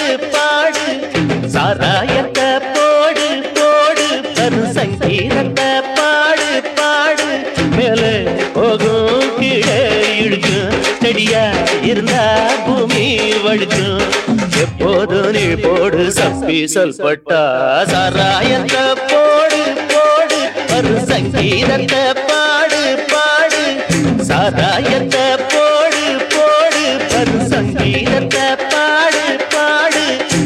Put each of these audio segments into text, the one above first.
பாடு சாராயத்தை போடு போடு பரு சங்கீதத்தை பாடு பாடு மேலே போகும் கீழே இழுக்கும் செடியா இருந்தா பூமி வழுக்கும் எப்போது நீ போடு சப்பி சொல்பட்டா சாராயத்தை போடு போடு பரு சங்கீதத்தை பாடு பாடு சாராயத்தை போடு போடு பரு சங்கீதத்தை பாடு பாடு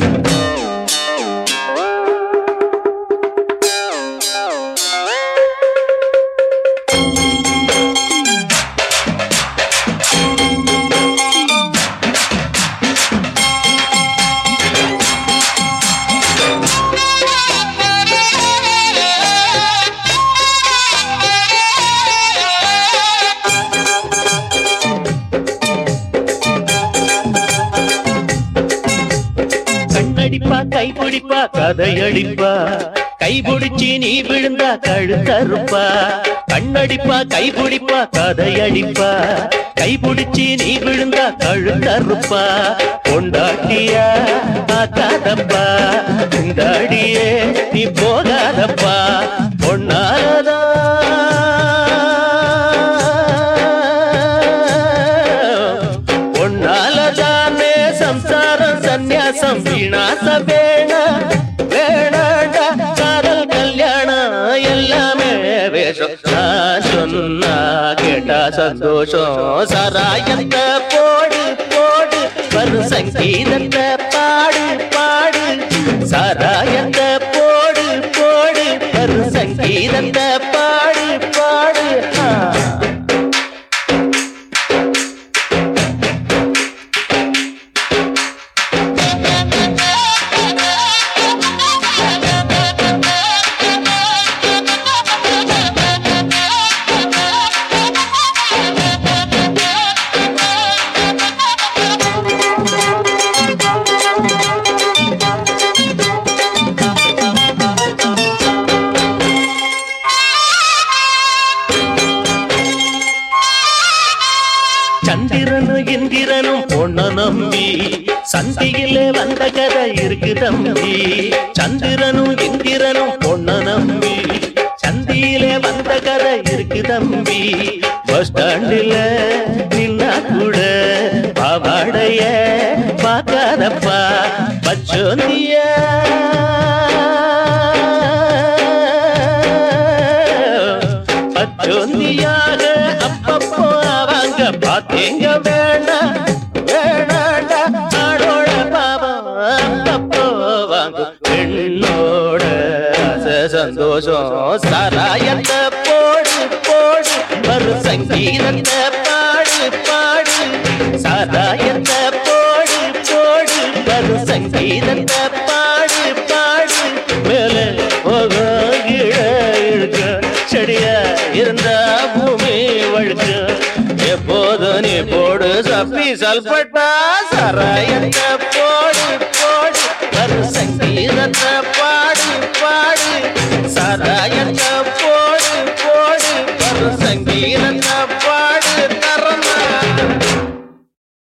கைப்பிடிப்பா கதையடிப்பா கைபிடிச்சி நீ விழுந்தா கழுத்தறுப்பா கண்ணடிப்பா கைப்பிடிப்பா கதையடிப்பா கைபிடிச்சி நீ விழுந்தா கழுத்தறுப்பா கொண்டாட்டியா பார்க்காதப்பா கொண்டாடியே நீ போகாதப்பா பொன்னாலதா பொன்னாலதானே சம்சாரம் சந்நியாசம் வீணாச வேண வேணாடா காதல் கல்யாணம் எல்லாமே வேஷம் நான் சொன்னா கேட்டா சந்தோஷம் சாராயத்தை போடு போடு வரு சங்கீதத்தை பாடு பாடு சாராயத்தை போடு போடு வரு சங்கீதத்தை பாடு பாடு சந்திரனும் இந்திரனும் பொண்ண நம்பி சந்தியிலே வந்த கதை இருக்கு தம்பி சந்திரனும் இந்திரனும் பொண்ண நம்பி சந்தியிலே வந்த கதை இருக்கு தம்பி பஸ் ஸ்டாண்டில் நின்னா கூட பாவாடைய பார்க்காதப்பா பச்சோந்திய பச்சோந்தியாக அப்பப்போ அவங்க பாத்தீங்க வேணா வேணாண்டா ஆடோட பாவம் அப்பப்போ வாங்க பெண்ணோட சந்தோஷம் சாராயத்தை போடு போடு வரு சங்கீதத்தை பாடு பாடு சாராயத்தை போடு போடு வரு சங்கீதத்தை பாடு பாடு மேலே போக கீழே இழுக்க செடியா இருந்தா பூமி வழுக்க எப்போது நீ போடு சப்பி சல்பட்டா சாராயத்தை போடு போடு வரு சங்கீதத்தை பாடு பாடு சாராயத்தை